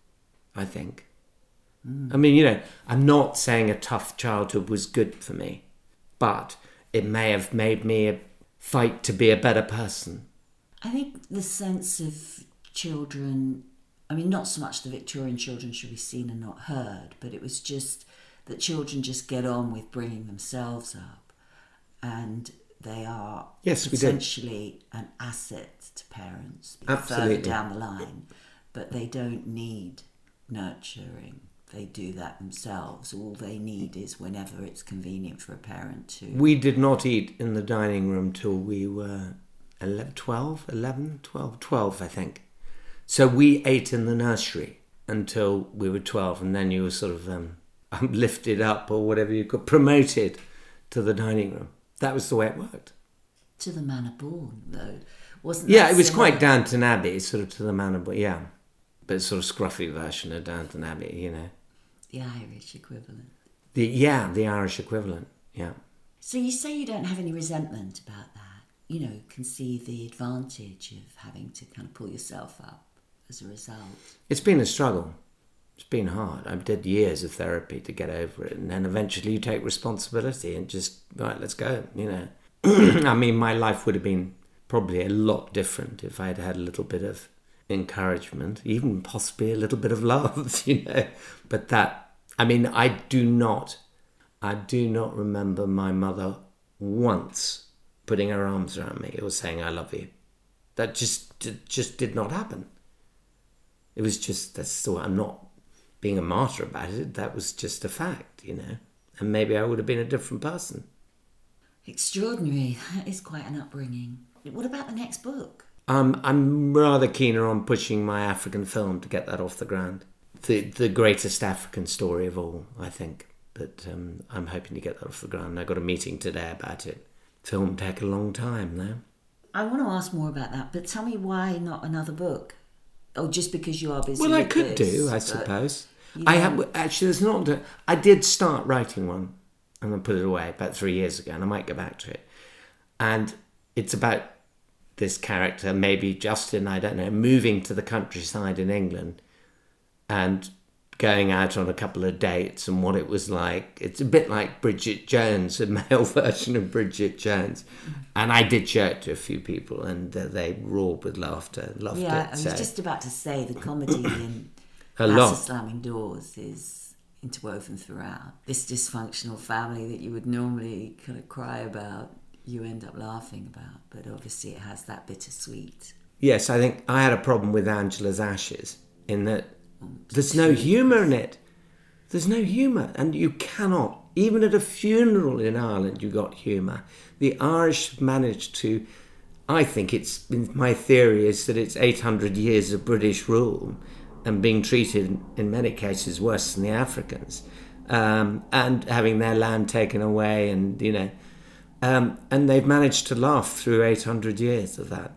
I think. Mm. I mean, you know, I'm not saying a tough childhood was good for me, but it may have made me a fight to be a better person. I think the sense of children, I mean, not so much the Victorian children should be seen and not heard, but it was just that children just get on with bringing themselves up, and they are yes, potentially an asset to parents Absolutely. further down the line, but they don't need nurturing. They do that themselves. All they need is whenever it's convenient for a parent to... We did not eat in the dining room till we were eleven, twelve, eleven, twelve, twelve, I think. So we ate in the nursery until we were twelve, and then you were sort of um, lifted up, or whatever you could, promoted to the dining room. That was the way it worked. To the manor born, though, wasn't Yeah, that it was similar? quite Downton Abbey, sort of to the manor born, yeah. But it's sort of scruffy version of Downton Abbey, you know. The Irish equivalent. The Yeah, the Irish equivalent, yeah. So you say you don't have any resentment about that. You know, can see the advantage of having to kind of pull yourself up as a result. It's been a struggle. It's been hard. I did years of therapy to get over it, and then eventually you take responsibility and just, right, let's go, you know. I mean, my life would have been probably a lot different if I had had a little bit of encouragement, even possibly a little bit of love, you know. But that, I mean, I do not, I do not remember my mother once putting her arms around me or saying, I love you. That just, just did not happen. It was just, that's so, I'm not being a martyr about it. That was just a fact, you know. And maybe I would have been a different person. Extraordinary. That is quite an upbringing. What about the next book? Um, I'm rather keener on pushing my African film to get that off the ground. The the greatest African story of all, I think. But um, I'm hoping to get that off the ground. I got a meeting today about it. Film take a long time, though. I want to ask more about that, but tell me why not another book? Oh, just because you are busy. Well, I with could this, do, I but, suppose. Yeah. I have actually. There's not. A, I did start writing one, and I put it away about three years ago, and I might go back to it. And it's about this character, maybe Justin, I don't know, moving to the countryside in England and going out on a couple of dates and what it was like. It's a bit like Bridget Jones, a male version of Bridget Jones. And I did show it to a few people, and uh, they roared with laughter, loved yeah, it. I was so. just about to say the comedy in a House lot. of Slamming Doors is interwoven throughout. This dysfunctional family that you would normally kind of cry about, you end up laughing about, but obviously it has that bittersweet. Yes, I think I had a problem with Angela's Ashes in that there's no humour in it. There's no humour, and you cannot, even at a funeral in Ireland, you got humour. The Irish managed to I think it's, my theory is that it's eight hundred years of British rule and being treated in many cases worse than the Africans, um, and having their land taken away, and, you know, um, and they've managed to laugh through eight hundred years of that.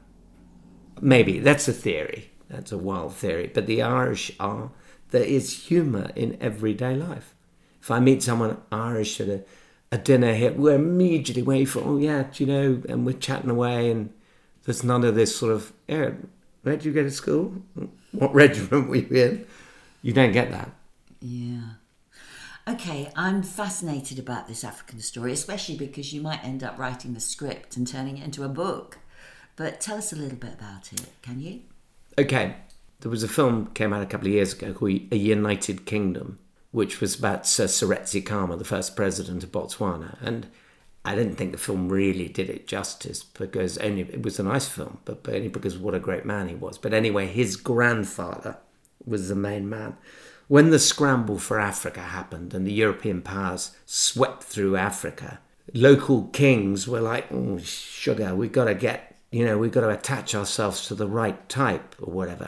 Maybe, that's a theory. That's a wild theory. But the Irish are, there is humour in everyday life. If I meet someone Irish at a, a dinner here, we're immediately waiting for, oh yeah, do you know, and we're chatting away, and there's none of this sort of, yeah, where did you go to school? What regiment were you in? You don't get that. Yeah. Okay, I'm fascinated about this African story, especially because you might end up writing the script and turning it into a book. But tell us a little bit about it, can you? Okay, there was a film came out a couple of years ago called A United Kingdom, which was about Sir Seretse Khama, the first president of Botswana. And I didn't think the film really did it justice, because only it was a nice film, but, but only because of what a great man he was. But anyway, his grandfather was the main man. When the scramble for Africa happened and the European powers swept through Africa, local kings were like, oh, sugar, we've got to get, you know, we've got to attach ourselves to the right type or whatever.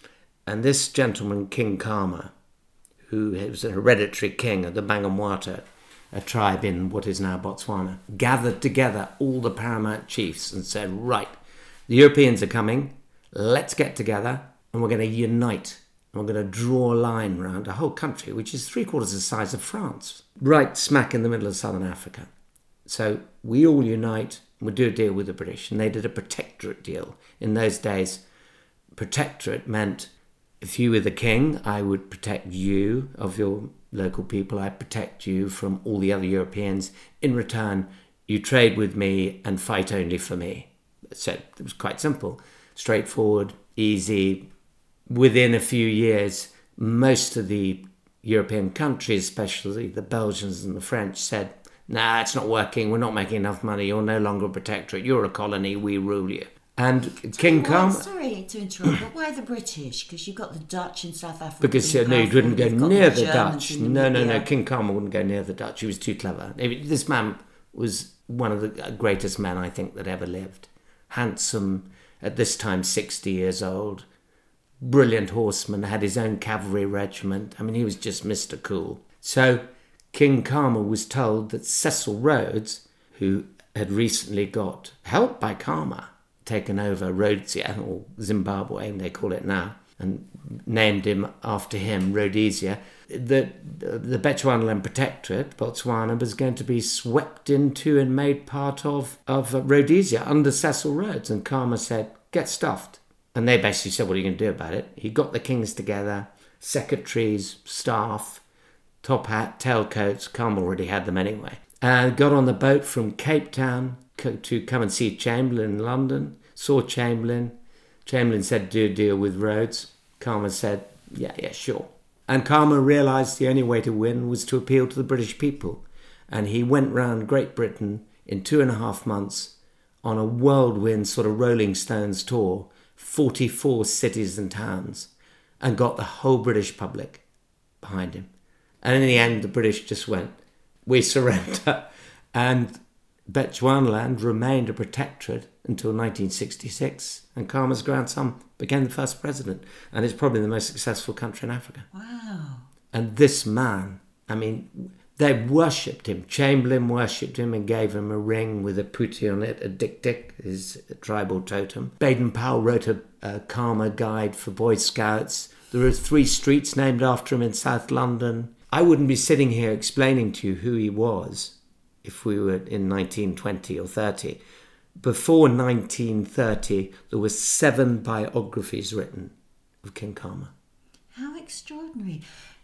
And this gentleman, King Khama, who was a hereditary king of the Bangangwata, a tribe in what is now Botswana, gathered together all the paramount chiefs and said, right, the Europeans are coming, let's get together and we're going to unite. And we're going to draw a line around a whole country, which is three quarters the size of France, right smack in the middle of southern Africa. So we all unite and we do a deal with the British. And they did a protectorate deal. In those days, protectorate meant if you were the king, I would protect you of your local people. I'd protect you from all the other Europeans. In return, you trade with me and fight only for me. So it was quite simple, straightforward, easy. Within a few years, most of the European countries, especially the Belgians and the French, said, nah, it's not working, we're not making enough money, you're no longer a protectorate, you're a colony, we rule you. And so King Khama... Sorry to interrupt, but why the British? Because you've got the Dutch in South Africa. Because uh, no, you wouldn't go near the, the Dutch. No, no, no, yeah. King Khama wouldn't go near the Dutch, he was too clever. This man was one of the greatest men, I think, that ever lived. Handsome, at this time sixty years old, brilliant horseman, had his own cavalry regiment. I mean, he was just Mister Cool. So King Khama was told that Cecil Rhodes, who had recently got help by Khama, taken over Rhodesia, or Zimbabwe, they call it now, and named him after him, Rhodesia, that the Bechuanaland Protectorate, Botswana, was going to be swept into and made part of, of Rhodesia under Cecil Rhodes. And Khama said, get stuffed. And they basically said, what are you going to do about it? He got the kings together, secretaries, staff, top hat, tailcoats. Khama already had them anyway. And got on the boat from Cape Town to come and see Chamberlain in London. Saw Chamberlain. Chamberlain said, do a deal with Rhodes. Khama said, yeah, yeah, sure. And Khama realised the only way to win was to appeal to the British people. And he went round Great Britain in two and a half months on a whirlwind sort of Rolling Stones tour, forty-four cities and towns, and got the whole British public behind him. And in the end, the British just went, we surrender. And Bechuanaland remained a protectorate until nineteen sixty-six, and Khama's grandson became the first president, and it's probably the most successful country in Africa. Wow. And this man, I mean, they worshipped him. Chamberlain worshipped him and gave him a ring with a putti on it, a dik-dik, his tribal totem. Baden-Powell wrote a, a Khama guide for Boy Scouts. There are three streets named after him in South London. I wouldn't be sitting here explaining to you who he was if we were in nineteen twenty or thirty. Before nineteen thirty, there were seven biographies written of King Khama. How extraordinary.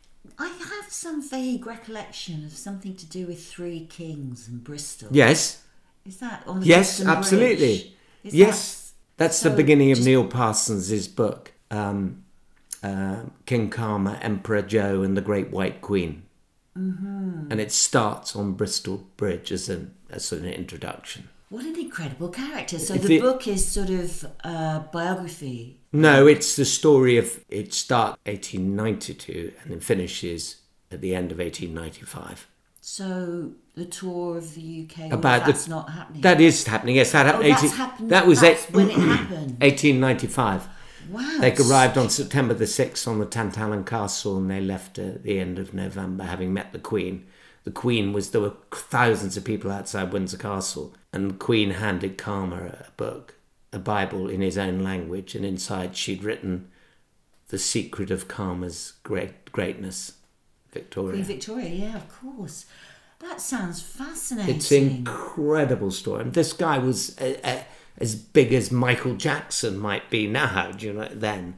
I have some vague recollection of something to do with Three Kings and Bristol. Yes. Is that on the Yes, Bristol absolutely. Is yes. That, That's so the beginning of just, Neil Parsons' book, um, uh, King Khama, Emperor Joe and the Great White Queen. Mm-hmm. And it starts on Bristol Bridge as an, as an introduction. What an incredible character. So If the it- book is sort of a biography. No, it's the story of, it starts eighteen ninety-two and then finishes at the end of eighteen ninety-five. So the tour of the U K, About well, that's the, not happening. That is happening. Yes, that happened. Oh, that's eighteen happened. That was That's eight, when it happened. eighteen ninety-five. Wow. They arrived on September the sixth on the Tantallon Castle, and they left at the end of November, having met the Queen. The Queen was there were thousands of people outside Windsor Castle, and the Queen handed Khama a book, a Bible in his own language, and inside she'd written the secret of Khama's great greatness. Victoria. Queen Victoria, yeah, of course. That sounds fascinating. It's an incredible story. And this guy was uh, uh, as big as Michael Jackson might be now, do you know, then.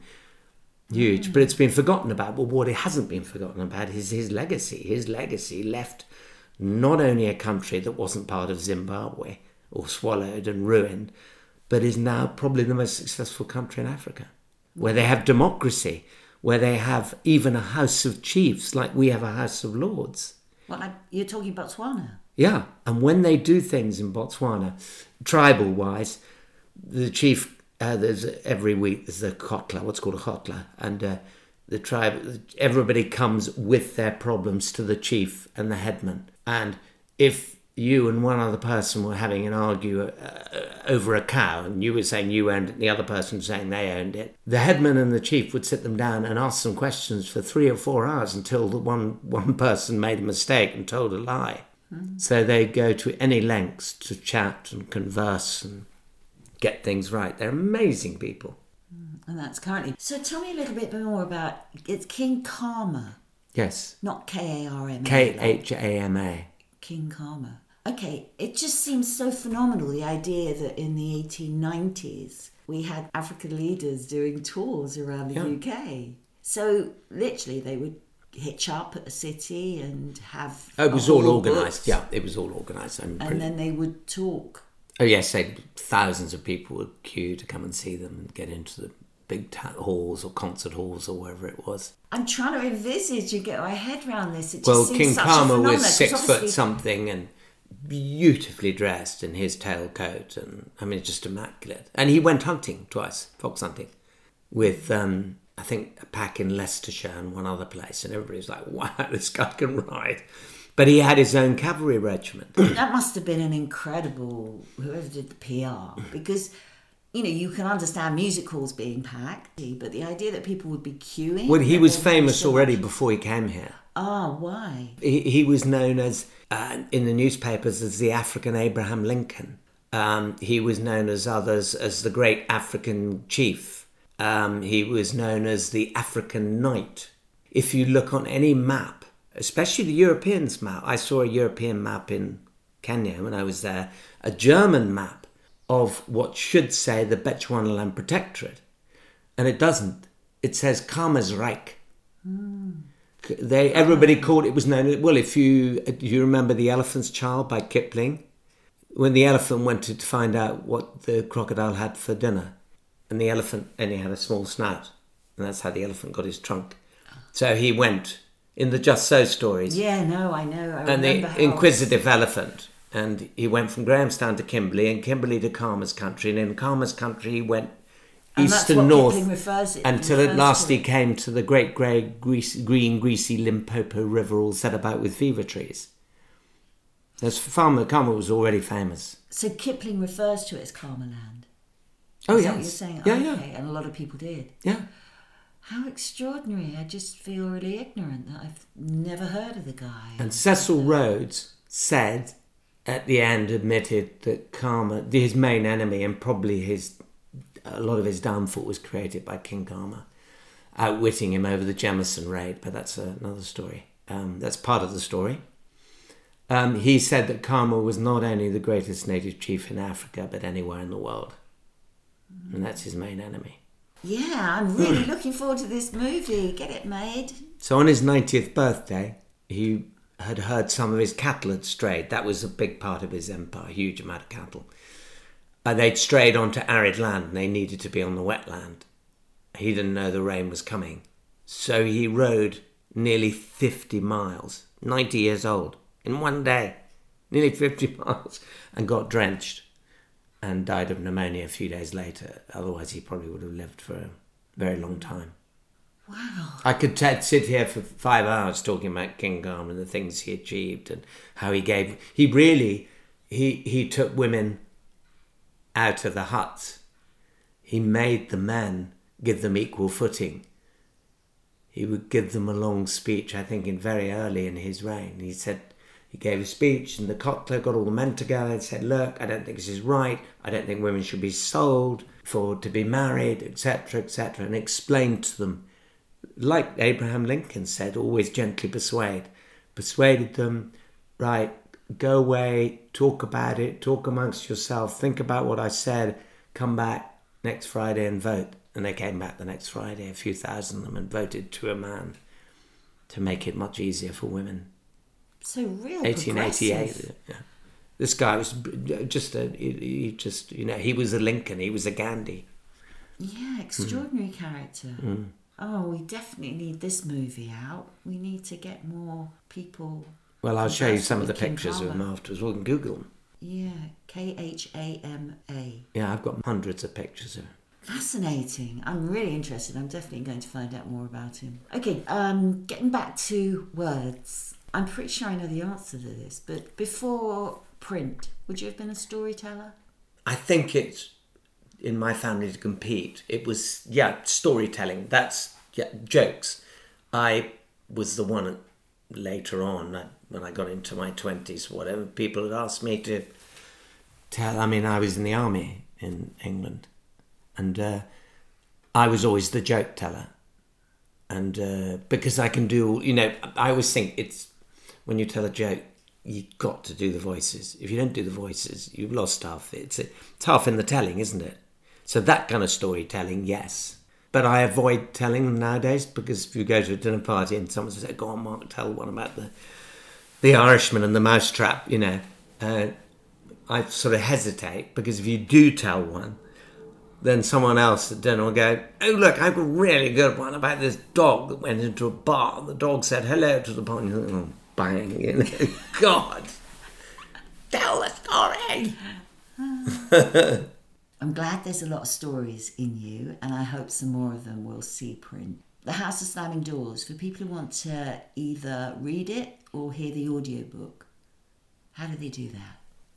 Huge. Mm. But it's been forgotten about. But what it hasn't been forgotten about is his legacy. His legacy left not only a country that wasn't part of Zimbabwe or swallowed and ruined, but is now probably the most successful country in Africa, where they have democracy, where they have even a House of Chiefs, like we have a House of Lords. What, like you're talking Botswana? Yeah, and when they do things in Botswana, tribal-wise, the chief, uh, there's every week there's a kotla, what's called a kotla, and uh, the tribe, everybody comes with their problems to the chief and the headman. And if you and one other person were having an argue uh, over a cow, and you were saying you owned it, and the other person was saying they owned it, the headman and the chief would sit them down and ask them questions for three or four hours until the one, one person made a mistake and told a lie. Mm. So they go to any lengths to chat and converse and get things right. They're amazing people. And that's currently... So tell me a little bit more about... It's King Khama. Yes. Not K A R M A. K H A M A. King Khama. Okay, it just seems so phenomenal, the idea that in the eighteen nineties we had African leaders doing tours around the yeah. U K. So literally they would hitch up at a city and have... Oh, it was all organised, yeah, it was all organised. And pretty... then they would talk. Oh yes, they, thousands of people would queue to come and see them and get into the big ta- halls or concert halls or wherever it was. I'm trying to envisage and get my head around this. It just well, seems King such Khama a was six obviously... foot something and beautifully dressed in his tailcoat, and I mean, just immaculate. And he went hunting twice, fox hunting, with um, I think a pack in Leicestershire and one other place, and everybody was like, "Wow, this guy can ride." But he had his own cavalry regiment. That must have been an incredible, whoever did the P R, because, you know, you can understand music halls being packed, but the idea that people would be queuing... Well, he was famous already before he came here. Ah, why? He, he was known as, uh, in the newspapers, as the African Abraham Lincoln. Um, he was known as others as the great African chief. Um, he was known as the African knight. If you look on any map, especially the Europeans map. I saw a European map in Kenya when I was there, a German map of what should say the Bechuanaland Protectorate. And it doesn't. It says Khama's Reich. Mm. They, everybody called it, was known, well, if you, do you remember The Elephant's Child by Kipling? When the elephant went to find out what the crocodile had for dinner, and the elephant only had a small snout, and that's how the elephant got his trunk. So he went... in the Just So stories. Yeah, no, I know. I and the how inquisitive elephant. And he went from Grahamstown to Kimberley, and Kimberley to Khama's country. And in Khama's country, he went and east that's and what north Kipling refers it, until refers at last to he came to the great grey, greasy, green, greasy Limpopo River, all set about with fever trees. As Farmer Khama was already famous. So Kipling refers to it as Khama Land. Oh, Is yes. that what you're saying? Yeah, oh, okay. yeah. And a lot of people did. Yeah. How extraordinary. I just feel really ignorant that I've never heard of the guy. And Cecil Rhodes said, at the end, admitted that Khama, his main enemy, and probably his a lot of his downfall was created by King Khama, outwitting him over the Jemison raid, but that's another story. Um, that's part of the story. Um, he said that Khama was not only the greatest native chief in Africa, but anywhere in the world. Mm. And that's his main enemy. Yeah, I'm really looking forward to this movie. Get it made. So on his ninetieth birthday, he had heard some of his cattle had strayed. That was a big part of his empire, a huge amount of cattle. Uh, they'd strayed onto arid land and they needed to be on the wet land. He didn't know the rain was coming. So he rode nearly fifty miles, ninety years old, in one day, nearly fifty miles, and got drenched. And died of pneumonia a few days later. Otherwise, he probably would have lived for a very long time. Wow. I could t- sit here for five hours talking about King Kong and the things he achieved and how he gave... He really... He, he took women out of the huts. He made the men give them equal footing. He would give them a long speech, I think, in very early in his reign. He said... He gave a speech and the Kotler got all the men together and said, look, I don't think this is right. I don't think women should be sold for to be married, et cetera, et cetera, and explained to them, like Abraham Lincoln said, always gently persuade, persuaded them, right, go away, talk about it, talk amongst yourself, think about what I said, come back next Friday and vote. And they came back the next Friday, a few thousand of them, and voted to a man to make it much easier for women. So real eighteen eighty-eight. progressive. Yeah. This guy was just a, he, he just, you know, he was a Lincoln, he was a Gandhi. Yeah, extraordinary Mm. character. Mm. Oh, we definitely need this movie out. We need to get more people. Well, I'll show you some of the King pictures of him Kama. afterwards. We can Google them. Yeah, K H A M A. Yeah, I've got hundreds of pictures of him. Fascinating. I'm really interested. I'm definitely going to find out more about him. Okay, um, getting back to words. I'm pretty sure I know the answer to this, but before print, would you have been a storyteller? I think it's in my family to compete. It was, yeah, storytelling. That's, yeah, jokes. I was the one later on, I, when I got into my twenties, whatever, people had asked me to tell. I mean, I was in the army in England, and uh, I was always the joke teller. And uh, because I can do, you know, I always think it's, when you tell a joke, you've got to do the voices. If you don't do the voices, you've lost half. It's, it's half in the telling, isn't it? So that kind of storytelling, yes. But I avoid telling them nowadays, because if you go to a dinner party and someone says, go on, Mark, tell one about the the Irishman and the mousetrap, you know, uh, I sort of hesitate, because if you do tell one, then someone else at dinner will go, oh, look, I've got a really good one about this dog that went into a bar. The dog said hello to the bar. And you think, oh, bang, you know, God, tell the story. I'm glad there's a lot of stories in you, and I hope some more of them will see print. The House of Slamming Doors, for people who want to either read it or hear the audiobook, how do they do that?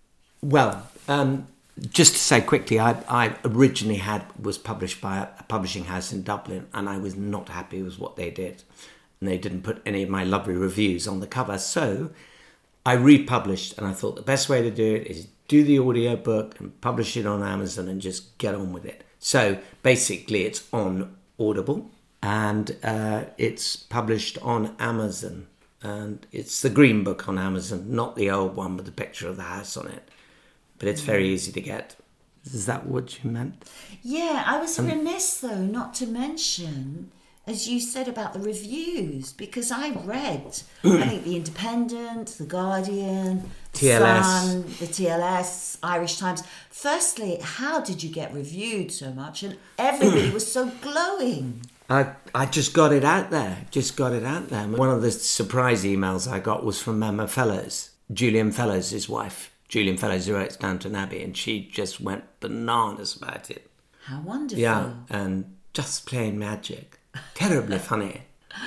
Well, um, just to say quickly, I, I originally had was published by a publishing house in Dublin, and I was not happy with what they did. And they didn't put any of my lovely reviews on the cover. So I republished, and I thought the best way to do it is do the audiobook and publish it on Amazon and just get on with it. So basically it's on Audible, and uh, it's published on Amazon. And it's the green book on Amazon, not the old one with the picture of the house on it. But it's very easy to get. Is that what you meant? Yeah, I was Um, remiss, though, not to mention, as you said about the reviews, because I read, I think, The Independent, The Guardian, The T L S. Sun, the T L S, Irish Times. Firstly, how did you get reviewed so much? And everybody was so glowing. I I just got it out there. Just got it out there. One of the surprise emails I got was from Emma Fellows, Julian Fellows, his wife. Julian Fellows, who wrote Downton Abbey, and she just went bananas about it. How wonderful. Yeah, and just plain magic. Terribly funny.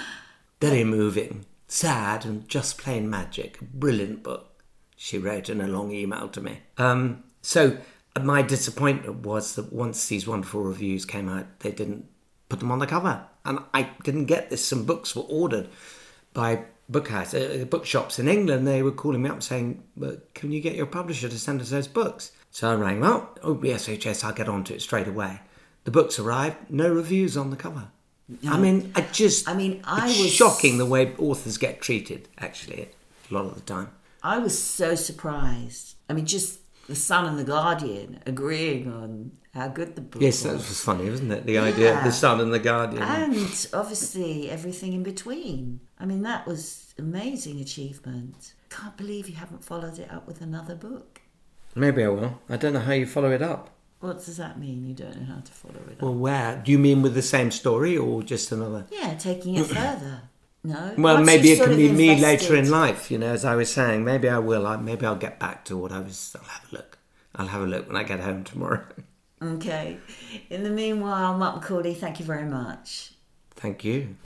Very moving. Sad and just plain magic. A brilliant book, she wrote in a long email to me. Um, so my disappointment was that once these wonderful reviews came out, they didn't put them on the cover. And I didn't get this. Some books were ordered by book house, uh, bookshops in England. They were calling me up saying, well, can you get your publisher to send us those books? So I rang, well, oh, yes, yes, I'll get on to it straight away. The books arrived, no reviews on the cover. No. I mean, I just... I mean, I it's was... shocking the way authors get treated, actually, a lot of the time. I was so surprised. I mean, just The Sun and The Guardian agreeing on how good the book Yes, was. that was funny, wasn't it? The idea of The Sun and The Guardian. And obviously everything in between. I mean, that was amazing achievement. Can't believe you haven't followed it up with another book. Maybe I will. I don't know how you follow it up. What does that mean? You don't know how to follow it up? Well, where? Do you mean with the same story or just another? Yeah, taking it further. No? Well, Once maybe you've it sort can of be me invested- later in life, you know, as I was saying. Maybe I will. I, maybe I'll get back to what I was... I'll have a look. I'll have a look when I get home tomorrow. Okay. In the meanwhile, Mark Macaulay, thank you very much. Thank you.